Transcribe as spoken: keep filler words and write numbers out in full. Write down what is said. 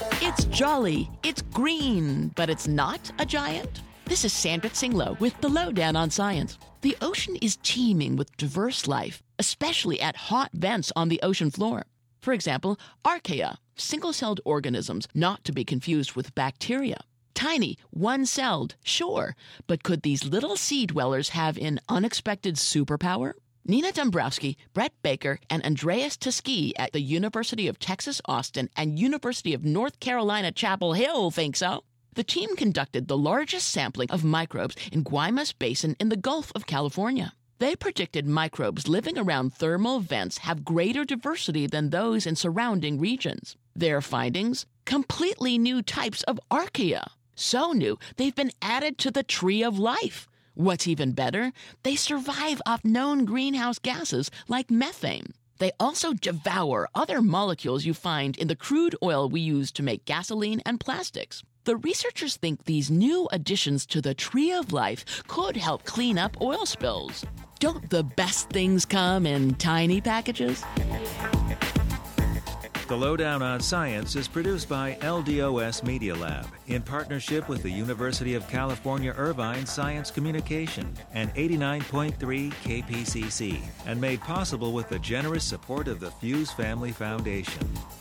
It's jolly, it's green, but it's not a giant? This is Sandra Singlow with the Lowdown on Science. The ocean is teeming with diverse life, especially at hot vents on the ocean floor. For example, archaea, single-celled organisms, not to be confused with bacteria. Tiny, one-celled, sure, but could these little sea dwellers have an unexpected superpower? Nina Dombrowski, Brett Baker, and Andreas Tuskegee at the University of Texas Austin and University of North Carolina Chapel Hill think so. The team conducted the largest sampling of microbes in Guaymas Basin in the Gulf of California. They predicted microbes living around thermal vents have greater diversity than those in surrounding regions. Their findings? Completely new types of archaea. So new, they've been added to the tree of life. What's even better, they survive off known greenhouse gases like methane. They also devour other molecules you find in the crude oil we use to make gasoline and plastics. The researchers think these new additions to the tree of life could help clean up oil spills. Don't the best things come in tiny packages? The Lowdown on Science is produced by L D O S Media Lab in partnership with the University of California Irvine Science Communication and eighty-nine point three K P C C, and made possible with the generous support of the Fuse Family Foundation.